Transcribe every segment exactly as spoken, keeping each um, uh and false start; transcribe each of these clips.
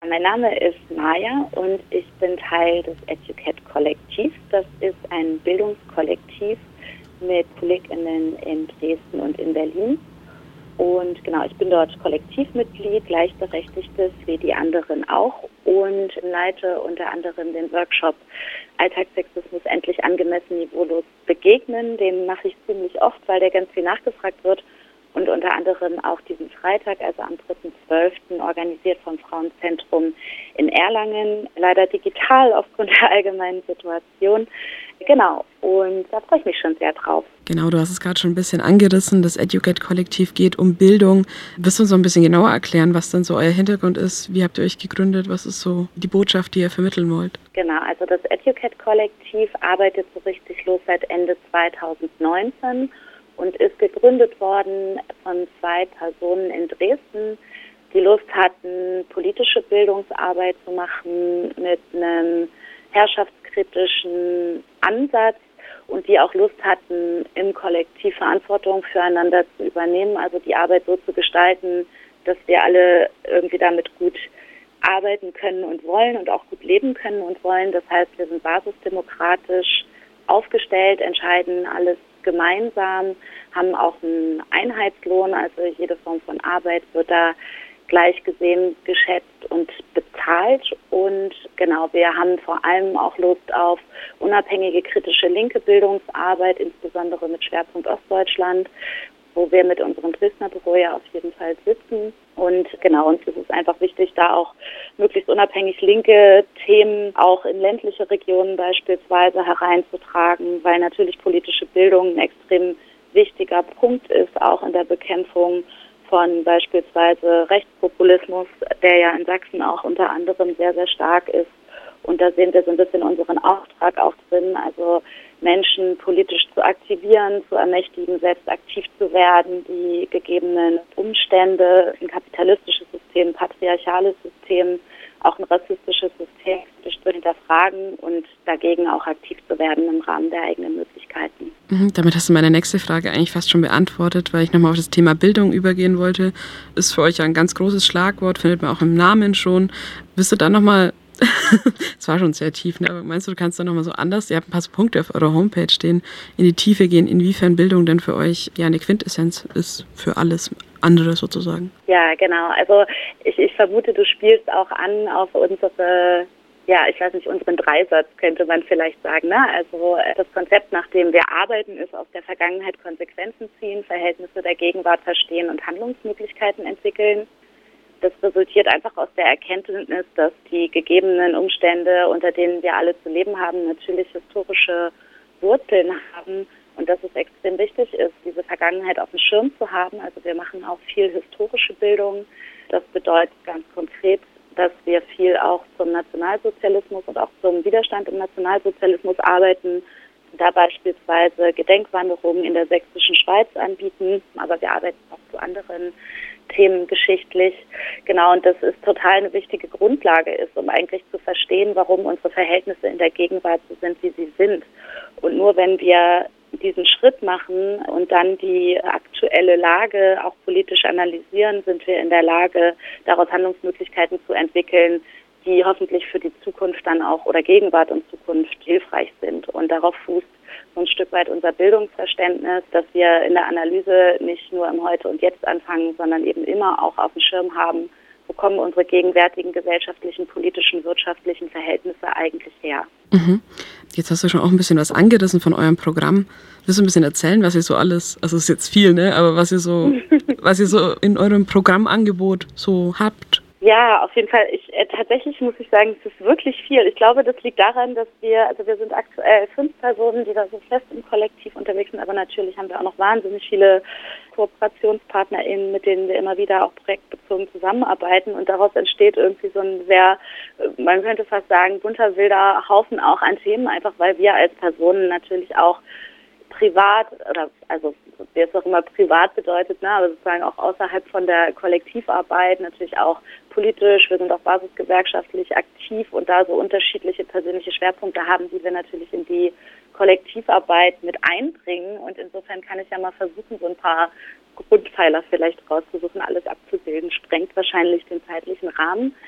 mein Name ist Maja und ich bin Teil des Educat-Kollektivs. Das ist ein Bildungskollektiv mit KollegInnen in Dresden und in Berlin. Und genau, ich bin dort Kollektivmitglied, gleichberechtigtes wie die anderen auch und leite unter anderem den Workshop Alltagssexismus endlich angemessen niveaulos begegnen. Den mache ich ziemlich oft, weil der ganz viel nachgefragt wird. Und unter anderem auch diesen Freitag, also am dritten zwölften organisiert vom Frauenzentrum in Erlangen, leider digital aufgrund der allgemeinen Situation. Genau, und da freue ich mich schon sehr drauf. Genau, du hast es gerade schon ein bisschen angerissen. Das Educat-Kollektiv geht um Bildung. Willst du uns so ein bisschen genauer erklären, was denn so euer Hintergrund ist? Wie habt ihr euch gegründet? Was ist so die Botschaft, die ihr vermitteln wollt? Genau, also das Educat-Kollektiv arbeitet so richtig los seit Ende zweitausendneunzehn. Und ist gegründet worden von zwei Personen in Dresden, die Lust hatten, politische Bildungsarbeit zu machen mit einem herrschaftskritischen Ansatz und die auch Lust hatten, im Kollektiv Verantwortung füreinander zu übernehmen, also die Arbeit so zu gestalten, dass wir alle irgendwie damit gut arbeiten können und wollen und auch gut leben können und wollen. Das heißt, wir sind basisdemokratisch aufgestellt, entscheiden alles gemeinsam, haben auch einen Einheitslohn, also jede Form von Arbeit wird da gleich gesehen, geschätzt und bezahlt. Und genau, wir haben vor allem auch Lust auf unabhängige, kritische linke Bildungsarbeit, insbesondere mit Schwerpunkt Ostdeutschland, wo wir mit unserem Dresdner Büro ja auf jeden Fall sitzen. Und genau, uns ist es einfach wichtig, da auch möglichst unabhängig linke Themen auch in ländliche Regionen beispielsweise hereinzutragen, weil natürlich politische Bildung ein extrem wichtiger Punkt ist, auch in der Bekämpfung von beispielsweise Rechtspopulismus, der ja in Sachsen auch unter anderem sehr, sehr stark ist. Und da sehen wir so ein bisschen unseren Auftrag auch drin, also Menschen politisch zu aktivieren, zu ermächtigen, selbst aktiv zu werden, die gegebenen Umstände, ein kapitalistisches System, ein patriarchales System, auch ein rassistisches System zu hinterfragen und dagegen auch aktiv zu werden im Rahmen der eigenen Möglichkeiten. Mhm, damit hast du meine nächste Frage eigentlich fast schon beantwortet, weil ich nochmal auf das Thema Bildung übergehen wollte. Ist für euch ja ein ganz großes Schlagwort, findet man auch im Namen schon. Willst du da nochmal es war schon sehr tief, ne? Aber meinst du, du kannst da nochmal so anders, ihr habt ein paar so Punkte auf eurer Homepage stehen, in die Tiefe gehen, inwiefern Bildung denn für euch ja eine Quintessenz ist für alles andere sozusagen? Ja, genau. Also ich, ich vermute, du spielst auch an auf unsere, ja, ich weiß nicht, unseren Dreisatz könnte man vielleicht sagen. Ne? Also das Konzept, nach dem wir arbeiten, ist aus der Vergangenheit Konsequenzen ziehen, Verhältnisse der Gegenwart verstehen und Handlungsmöglichkeiten entwickeln. Das resultiert einfach aus der Erkenntnis, dass die gegebenen Umstände, unter denen wir alle zu leben haben, natürlich historische Wurzeln haben und dass es extrem wichtig ist, diese Vergangenheit auf dem Schirm zu haben. Also wir machen auch viel historische Bildung. Das bedeutet ganz konkret, dass wir viel auch zum Nationalsozialismus und auch zum Widerstand im Nationalsozialismus arbeiten, da beispielsweise Gedenkwanderungen in der sächsischen Schweiz anbieten, aber wir arbeiten auch zu anderen Themen geschichtlich. Genau, und das ist total eine wichtige Grundlage ist, um eigentlich zu verstehen, warum unsere Verhältnisse in der Gegenwart so sind, wie sie sind. Und nur wenn wir diesen Schritt machen und dann die aktuelle Lage auch politisch analysieren, sind wir in der Lage, daraus Handlungsmöglichkeiten zu entwickeln, die hoffentlich für die Zukunft dann auch oder Gegenwart und Zukunft hilfreich sind. Und darauf fußt so ein Stück weit unser Bildungsverständnis, dass wir in der Analyse nicht nur im Heute und Jetzt anfangen, sondern eben immer auch auf dem Schirm haben, wo kommen unsere gegenwärtigen gesellschaftlichen, politischen, wirtschaftlichen Verhältnisse eigentlich her. Mhm. Jetzt hast du schon auch ein bisschen was angerissen von eurem Programm. Willst du ein bisschen erzählen, was ihr so alles, also es ist jetzt viel, ne, aber was ihr so, was ihr so in eurem Programmangebot so habt? Ja, auf jeden Fall. Ich, äh, tatsächlich muss ich sagen, es ist wirklich viel. Ich glaube, das liegt daran, dass wir, also wir sind aktuell fünf Personen, die da so fest im Kollektiv unterwegs sind, aber natürlich haben wir auch noch wahnsinnig viele KooperationspartnerInnen, mit denen wir immer wieder auch projektbezogen zusammenarbeiten und daraus entsteht irgendwie so ein sehr, man könnte fast sagen, bunter, wilder Haufen auch an Themen, einfach weil wir als Personen natürlich auch privat, oder also wie es auch immer privat bedeutet, ne, aber sozusagen auch außerhalb von der Kollektivarbeit, natürlich auch politisch, wir sind auch basisgewerkschaftlich aktiv und da so unterschiedliche persönliche Schwerpunkte haben, die wir natürlich in die Kollektivarbeit mit einbringen und insofern kann ich ja mal versuchen, so ein paar Grundpfeiler vielleicht rauszusuchen, alles abzubilden, sprengt wahrscheinlich den zeitlichen Rahmen.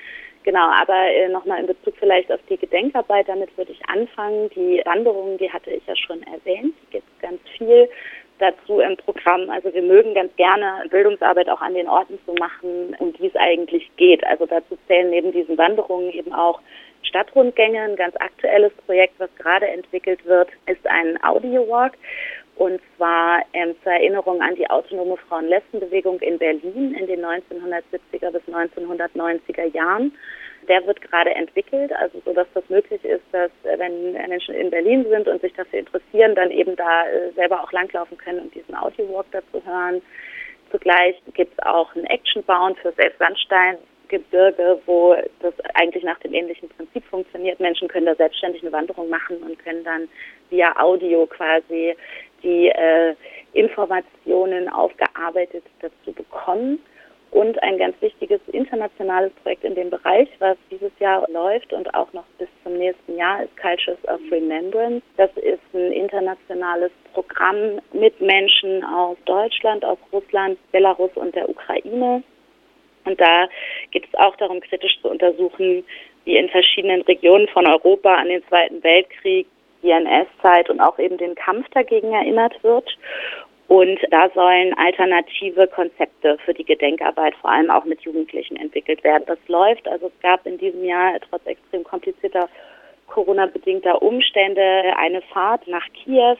Genau, aber äh, nochmal in Bezug vielleicht auf die Gedenkarbeit, damit würde ich anfangen. Die Wanderungen, die hatte ich ja schon erwähnt, es gibt ganz viel dazu im Programm. Also wir mögen ganz gerne Bildungsarbeit auch an den Orten zu machen, um die es eigentlich geht. Also dazu zählen neben diesen Wanderungen eben auch Stadtrundgänge. Ein ganz aktuelles Projekt, was gerade entwickelt wird, ist ein Audio-Walk. Und zwar ähm, zur Erinnerung an die autonome Frauen-Lesben-Bewegung in Berlin in den neunzehnhundertsiebziger bis neunzehnhundertneunziger Jahren. Der wird gerade entwickelt, also so, dass das möglich ist, dass äh, wenn Menschen in Berlin sind und sich dafür interessieren, dann eben da äh, selber auch langlaufen können und diesen Audio-Walk dazu hören. Zugleich gibt es auch einen Action-Bound für Elbsandsteingebirge, wo das eigentlich nach dem ähnlichen Prinzip funktioniert. Menschen können da selbstständig eine Wanderung machen und können dann via Audio quasi die äh, Informationen aufgearbeitet dazu bekommen. Und ein ganz wichtiges internationales Projekt in dem Bereich, was dieses Jahr läuft und auch noch bis zum nächsten Jahr, ist Cultures of Remembrance. Das ist ein internationales Programm mit Menschen aus Deutschland, aus Russland, Belarus und der Ukraine. Und da geht es auch darum, kritisch zu untersuchen, wie in verschiedenen Regionen von Europa an den Zweiten Weltkrieg, die N S-Zeit und auch eben den Kampf dagegen erinnert wird. Und da sollen alternative Konzepte für die Gedenkarbeit vor allem auch mit Jugendlichen entwickelt werden. Das läuft, also es gab in diesem Jahr trotz extrem komplizierter Corona-bedingter Umstände eine Fahrt nach Kiew,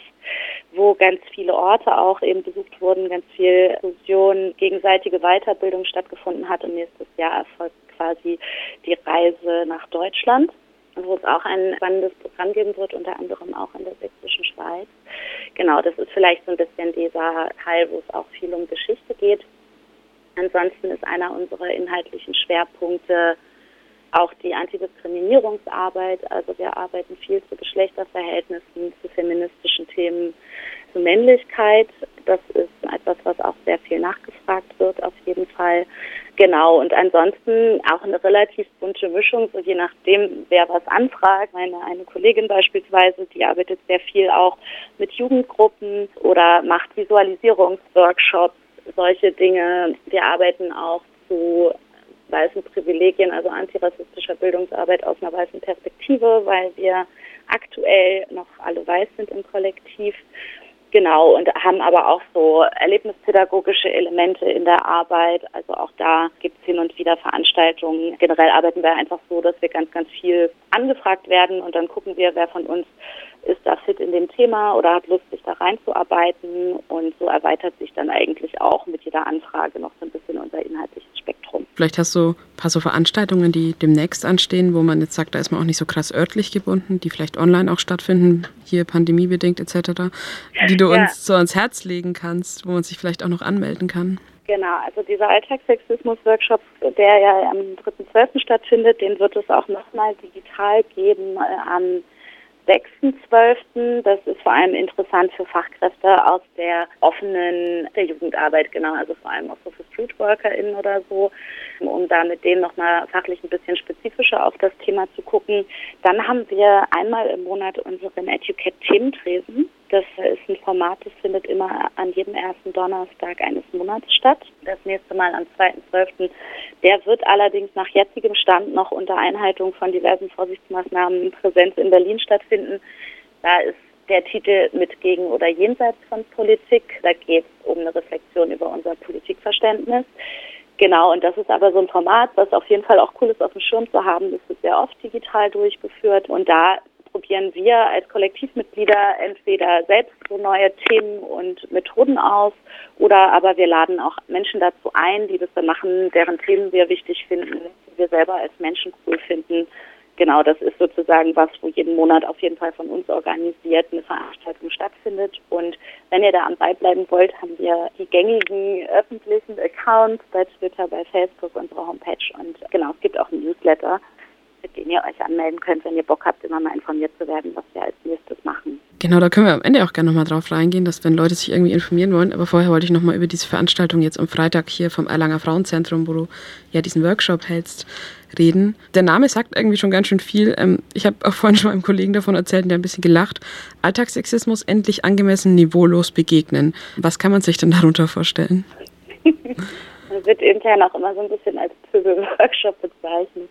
wo ganz viele Orte auch eben besucht wurden, ganz viel Fusion, gegenseitige Weiterbildung stattgefunden hat und nächstes Jahr erfolgt quasi die Reise nach Deutschland, wo es auch ein spannendes Programm geben wird, unter anderem auch in der sächsischen Schweiz. Genau, das ist vielleicht so ein bisschen dieser Teil, wo es auch viel um Geschichte geht. Ansonsten ist einer unserer inhaltlichen Schwerpunkte auch die Antidiskriminierungsarbeit. Also wir arbeiten viel zu Geschlechterverhältnissen, zu feministischen Themen, zu Männlichkeit. Das ist etwas, was auch sehr viel nachgefragt wird, auf jeden Fall. Genau, und ansonsten auch eine relativ bunte Mischung, so je nachdem, wer was anfragt. Meine eine Kollegin beispielsweise, die arbeitet sehr viel auch mit Jugendgruppen oder macht Visualisierungsworkshops, solche Dinge. Wir arbeiten auch zu weißen Privilegien, also antirassistischer Bildungsarbeit aus einer weißen Perspektive, weil wir aktuell noch alle weiß sind im Kollektiv. Genau, und haben aber auch so erlebnispädagogische Elemente in der Arbeit. Also auch da gibt es hin und wieder Veranstaltungen. Generell arbeiten wir einfach so, dass wir ganz, ganz viel angefragt werden und dann gucken wir, wer von uns ist da fit in dem Thema oder hat Lust, sich da reinzuarbeiten. Und so erweitert sich dann eigentlich auch mit jeder Anfrage noch so ein bisschen unser inhaltliches Spektrum. Vielleicht hast du ein paar so Veranstaltungen, die demnächst anstehen, wo man jetzt sagt, da ist man auch nicht so krass örtlich gebunden, die vielleicht online auch stattfinden, hier pandemiebedingt et cetera, die du ja. uns so ans Herz legen kannst, wo man sich vielleicht auch noch anmelden kann. Genau, also dieser Alltagssexismus-Workshop, der ja am dritten zwölften stattfindet, den wird es auch nochmal digital geben äh, am sechsten zwölften Das ist vor allem interessant für Fachkräfte aus der offenen der Jugendarbeit, genau, also vor allem auch so für StreetworkerInnen oder so, um da mit denen nochmal fachlich ein bisschen spezifischer auf das Thema zu gucken. Dann haben wir einmal im Monat unseren Educate-Thementresen. Das ist ein Format, das findet immer an jedem ersten Donnerstag eines Monats statt. Das nächste Mal am zweiten zwölften Der wird allerdings nach jetzigem Stand noch unter Einhaltung von diversen Vorsichtsmaßnahmen Präsenz in Berlin stattfinden. Da ist der Titel mit Gegen oder Jenseits von Politik. Da geht es um eine Reflexion über unser Politikverständnis. Genau, und das ist aber so ein Format, was auf jeden Fall auch cool ist, auf dem Schirm zu haben. Das wird sehr oft digital durchgeführt und da probieren wir als Kollektivmitglieder entweder selbst so neue Themen und Methoden aus oder aber wir laden auch Menschen dazu ein, die das dann machen, deren Themen wir wichtig finden, die wir selber als Menschen cool finden. Genau, das ist sozusagen was, wo jeden Monat auf jeden Fall von uns organisiert eine Veranstaltung stattfindet. Und wenn ihr da am Ball bleiben wollt, haben wir die gängigen öffentlichen Accounts bei Twitter, bei Facebook, unsere Homepage und genau, es gibt auch ein Newsletter, mit denen ihr euch anmelden könnt, wenn ihr Bock habt, immer mal informiert zu werden, was wir als nächstes machen. Genau, da können wir am Ende auch gerne nochmal drauf reingehen, dass wenn Leute sich irgendwie informieren wollen, aber vorher wollte ich nochmal über diese Veranstaltung jetzt am Freitag hier vom Erlanger Frauenzentrum, wo du ja diesen Workshop hältst, reden. Der Name sagt irgendwie schon ganz schön viel. Ich habe auch vorhin schon meinem Kollegen davon erzählt und der hat ein bisschen gelacht. Alltagssexismus endlich angemessen niveaulos begegnen. Was kann man sich denn darunter vorstellen? Man wird intern auch immer so ein bisschen als Pöbel-Workshop bezeichnet.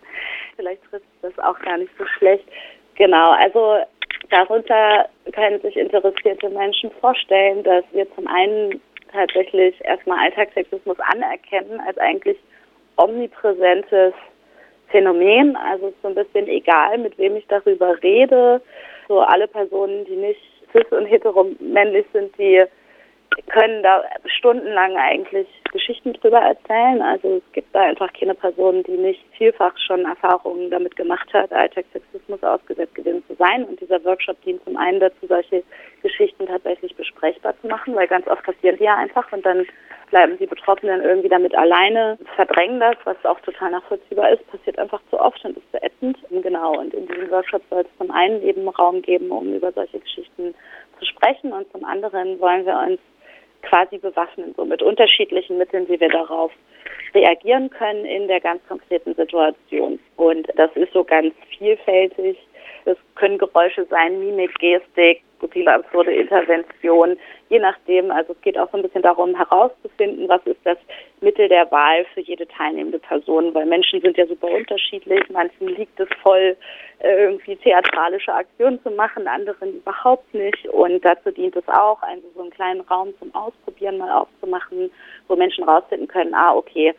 vielleicht trifft das auch gar nicht so schlecht. Genau, also darunter können sich interessierte Menschen vorstellen, dass wir zum einen tatsächlich erstmal Alltagssexismus anerkennen als eigentlich omnipräsentes Phänomen. Also es ist so ein bisschen egal, mit wem ich darüber rede. So alle Personen, die nicht cis und heteromännlich sind, die können da stundenlang eigentlich Geschichten drüber erzählen. Also es gibt da einfach keine Person, die nicht vielfach schon Erfahrungen damit gemacht hat, Alltagssexismus ausgesetzt gewesen zu sein. Und dieser Workshop dient zum einen dazu, solche Geschichten tatsächlich besprechbar zu machen, weil ganz oft passieren die ja einfach und dann bleiben die Betroffenen irgendwie damit alleine, verdrängen das, was auch total nachvollziehbar ist, passiert einfach zu oft und ist zu ätzend. Genau, und in diesem Workshop soll es zum einen eben Raum geben, um über solche Geschichten zu sprechen und zum anderen wollen wir uns quasi bewaffnen, so mit unterschiedlichen Mitteln, wie wir darauf reagieren können in der ganz konkreten Situation. Und das ist so ganz vielfältig. Das können Geräusche sein, Mimik, Gestik, subtile, absurde Intervention, je nachdem. Also es geht auch so ein bisschen darum, herauszufinden, was ist das Mittel der Wahl für jede teilnehmende Person, weil Menschen sind ja super unterschiedlich. Manchen liegt es voll, irgendwie theatralische Aktionen zu machen, anderen überhaupt nicht. Und dazu dient es auch, also so einen kleinen Raum zum Ausprobieren mal aufzumachen, wo Menschen rausfinden können, ah, okay,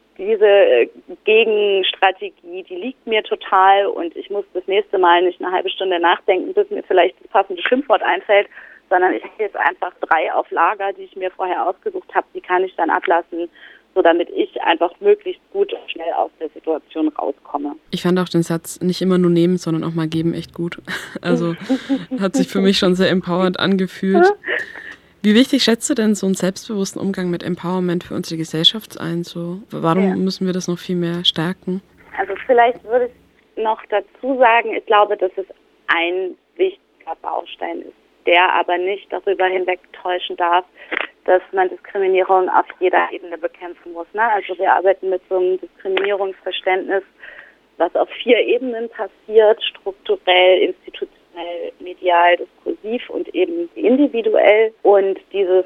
diese Gegenstrategie, die liegt mir total und ich muss das nächste Mal nicht eine halbe Stunde nachdenken, bis mir vielleicht das passende Schimpfwort einfällt, sondern ich habe jetzt einfach drei auf Lager, die ich mir vorher ausgesucht habe, die kann ich dann ablassen, so damit ich einfach möglichst gut und schnell aus der Situation rauskomme. Ich fand auch den Satz, nicht immer nur nehmen, sondern auch mal geben, echt gut. Also hat sich für mich schon sehr empowernd angefühlt. Wie wichtig schätzt du denn so einen selbstbewussten Umgang mit Empowerment für unsere Gesellschaft ein? So, warum ja. müssen wir das noch viel mehr stärken? Also vielleicht würde ich noch dazu sagen, ich glaube, dass es ein wichtiger Baustein ist, der aber nicht darüber hinwegtäuschen darf, dass man Diskriminierung auf jeder Ebene bekämpfen muss. Ne? Also wir arbeiten mit so einem Diskriminierungsverständnis, was auf vier Ebenen passiert, strukturell, institutionell, medial, diskursiv und eben individuell. Und dieses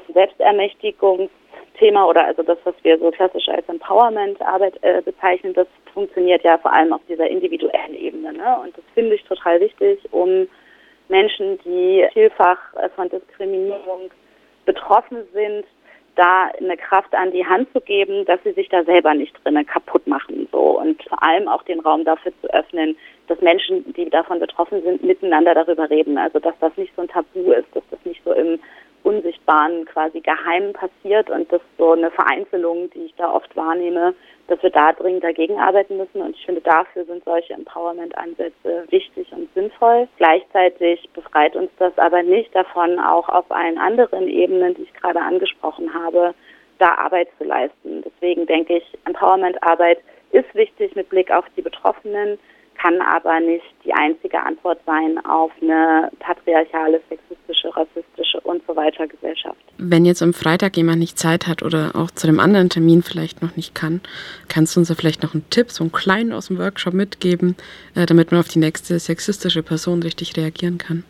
Selbstermächtigungsthema oder also das, was wir so klassisch als Empowerment-Arbeit äh, bezeichnen, das funktioniert ja vor allem auf dieser individuellen Ebene. Ne? Und das finde ich total wichtig, um Menschen, die vielfach äh, von Diskriminierung betroffen sind, da eine Kraft an die Hand zu geben, dass sie sich da selber nicht drinne kaputt machen, so und vor allem auch den Raum dafür zu öffnen, dass Menschen, die davon betroffen sind, miteinander darüber reden. Also dass das nicht so ein Tabu ist, dass das nicht so im Unsichtbaren quasi geheim passiert und das so eine Vereinzelung, die ich da oft wahrnehme, dass wir da dringend dagegen arbeiten müssen. Und ich finde, dafür sind solche Empowerment-Ansätze wichtig und sinnvoll. Gleichzeitig befreit uns das aber nicht davon, auch auf allen anderen Ebenen, die ich gerade angesprochen habe, da Arbeit zu leisten. Deswegen denke ich, Empowerment-Arbeit ist wichtig mit Blick auf die Betroffenen, kann aber nicht die einzige Antwort sein auf eine patriarchale, sexistische, rassistische und so weiter Gesellschaft. Wenn jetzt am Freitag jemand nicht Zeit hat oder auch zu dem anderen Termin vielleicht noch nicht kann, kannst du uns da vielleicht noch einen Tipp, so einen kleinen aus dem Workshop mitgeben, äh, damit man auf die nächste sexistische Person richtig reagieren kann?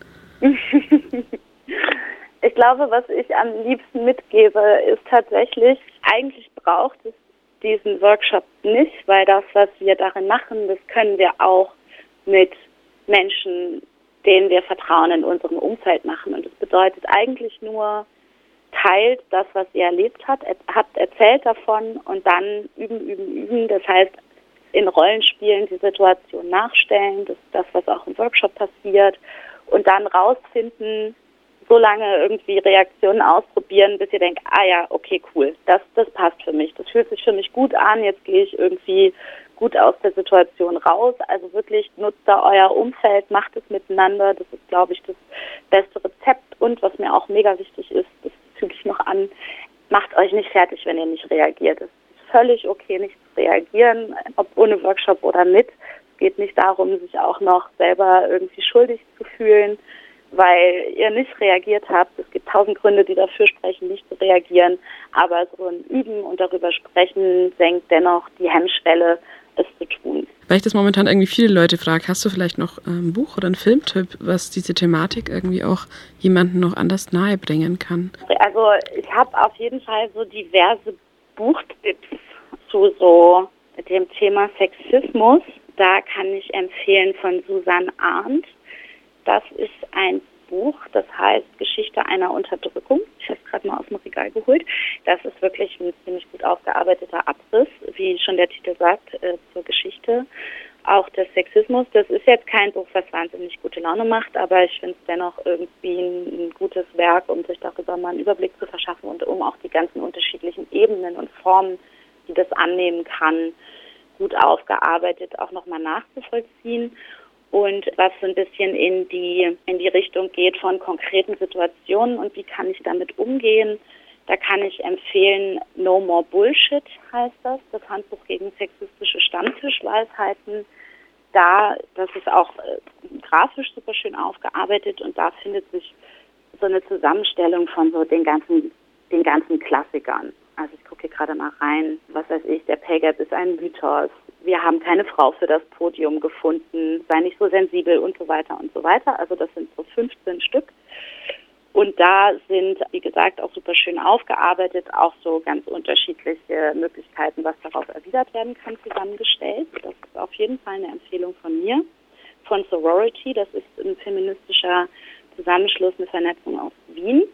Ich glaube, was ich am liebsten mitgebe, ist tatsächlich, eigentlich braucht es diesen Workshop nicht, weil das, was wir darin machen, das können wir auch mit Menschen, denen wir vertrauen, in unserem Umfeld machen. Und das bedeutet eigentlich nur, teilt das, was ihr erlebt habt, habt erzählt davon und dann üben, üben, üben. Das heißt, in Rollenspielen die Situation nachstellen, das ist das, was auch im Workshop passiert und dann rausfinden, so lange irgendwie Reaktionen ausprobieren, bis ihr denkt, ah ja, okay, cool, das, das passt für mich, das fühlt sich für mich gut an, jetzt gehe ich irgendwie gut aus der Situation raus. Also wirklich nutzt da euer Umfeld, macht es miteinander, das ist, glaube ich, das beste Rezept. Und was mir auch mega wichtig ist, das füge ich noch an, macht euch nicht fertig, wenn ihr nicht reagiert. Es ist völlig okay, nicht zu reagieren, ob ohne Workshop oder mit. Es geht nicht darum, sich auch noch selber irgendwie schuldig zu fühlen, weil ihr nicht reagiert habt. Es gibt tausend Gründe, die dafür sprechen, nicht zu reagieren. Aber so ein Üben und darüber sprechen senkt dennoch die Hemmschwelle, es zu tun. Weil ich das momentan irgendwie viele Leute frage, hast du vielleicht noch ein Buch oder einen Filmtipp, was diese Thematik irgendwie auch jemandem noch anders nahe bringen kann? Also ich habe auf jeden Fall so diverse Buchtipps zu so dem Thema Sexismus. Da kann ich empfehlen von Susanne Arndt. Das ist ein Buch, das heißt Geschichte einer Unterdrückung. Ich habe es gerade mal aus dem Regal geholt. Das ist wirklich ein ziemlich gut aufgearbeiteter Abriss, wie schon der Titel sagt, äh, zur Geschichte. Auch des Sexismus. Das ist jetzt kein Buch, was wahnsinnig gute Laune macht, aber ich finde es dennoch irgendwie ein, ein gutes Werk, um sich darüber mal einen Überblick zu verschaffen und um auch die ganzen unterschiedlichen Ebenen und Formen, die das annehmen kann, gut aufgearbeitet auch nochmal nachzuvollziehen. Und was so ein bisschen in die, in die Richtung geht von konkreten Situationen und wie kann ich damit umgehen. Da kann ich empfehlen, No More Bullshit heißt das, das Handbuch gegen sexistische Stammtischweisheiten. Da, das ist auch äh, grafisch super schön aufgearbeitet und da findet sich so eine Zusammenstellung von so den ganzen, den ganzen Klassikern. Also ich gucke hier gerade mal rein, was weiß ich, der Pay Gap ist ein Mythos. Wir haben keine Frau für das Podium gefunden, sei nicht so sensibel und so weiter und so weiter. Also das sind so fünfzehn Stück. Und da sind, wie gesagt, auch super schön aufgearbeitet, auch so ganz unterschiedliche Möglichkeiten, was darauf erwidert werden kann, zusammengestellt. Das ist auf jeden Fall eine Empfehlung von mir. Von Sorority, das ist ein feministischer Zusammenschluss, eine Vernetzung aus Wien.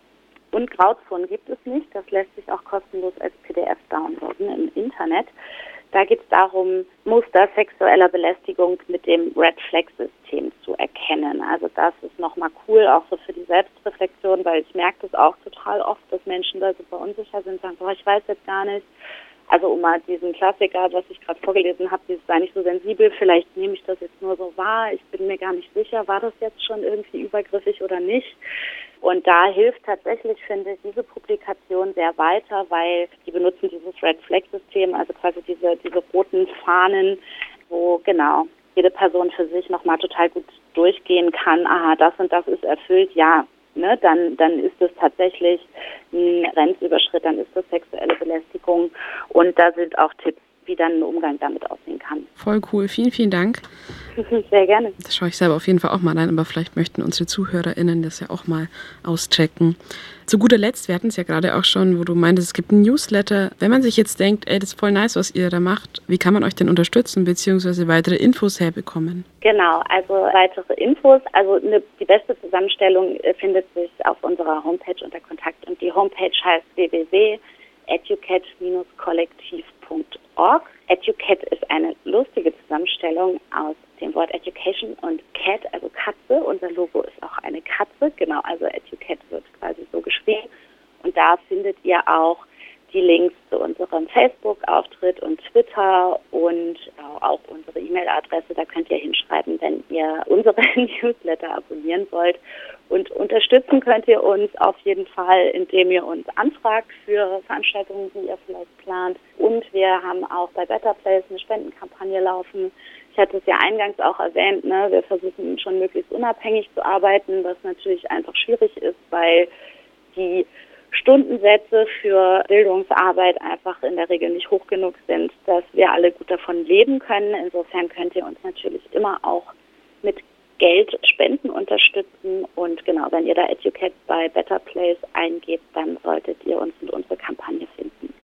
Und Grauzone gibt es nicht, das lässt sich auch kostenlos als P D F downloaden im Internet. Da geht es darum, Muster sexueller Belästigung mit dem Red Flag System zu erkennen. Also das ist nochmal cool, auch so für die Selbstreflexion, weil ich merke das auch total oft, dass Menschen da super unsicher sind, sagen, boah, ich weiß jetzt gar nicht. Also um mal diesen Klassiker, was ich gerade vorgelesen habe, dieses sei nicht so sensibel, vielleicht nehme ich das jetzt nur so wahr, ich bin mir gar nicht sicher, war das jetzt schon irgendwie übergriffig oder nicht. Und da hilft tatsächlich, finde ich, diese Publikation sehr weiter, weil die benutzen dieses Red Flag System, also quasi diese, diese roten Fahnen, wo genau jede Person für sich nochmal total gut durchgehen kann, aha, das und das ist erfüllt, ja, ne, dann, dann ist es tatsächlich ein Grenzüberschritt, dann ist das sexuelle Belästigung und da sind auch Tipps, wie dann ein Umgang damit aussehen kann. Voll cool, vielen, vielen Dank. Sehr gerne. Das schaue ich selber auf jeden Fall auch mal rein, aber vielleicht möchten unsere ZuhörerInnen das ja auch mal auschecken. Zu guter Letzt, wir hatten es ja gerade auch schon, wo du meintest, es gibt einen Newsletter. Wenn man sich jetzt denkt, ey, das ist voll nice, was ihr da macht, wie kann man euch denn unterstützen, beziehungsweise weitere Infos herbekommen? Genau, also weitere Infos, also eine, die beste Zusammenstellung findet sich auf unserer Homepage unter Kontakt und die Homepage heißt w w w punkt educat Bindestrich kollektiv punkt org. Educat ist eine lustige Zusammenstellung aus dem Wort Education und Cat, also Katze. Unser Logo ist auch eine Katze, genau, also Educat wird quasi so geschrieben. Und da findet ihr auch die Links zu unserem Facebook-Auftritt und Twitter und auch unsere E-Mail-Adresse. Da könnt ihr hinschreiben, wenn ihr unsere Newsletter abonnieren wollt. Und unterstützen könnt ihr uns auf jeden Fall, indem ihr uns anfragt für Veranstaltungen, die ihr vielleicht plant. Und wir haben auch bei Better Place eine Spendenkampagne laufen. Ich hatte es ja eingangs auch erwähnt, ne, wir versuchen schon möglichst unabhängig zu arbeiten, was natürlich einfach schwierig ist, weil die Stundensätze für Bildungsarbeit einfach in der Regel nicht hoch genug sind, dass wir alle gut davon leben können. Insofern könnt ihr uns natürlich immer auch mit Geld spenden unterstützen und genau, wenn ihr da Educat bei Better Place eingebt, dann solltet ihr uns und unsere Kampagne finden.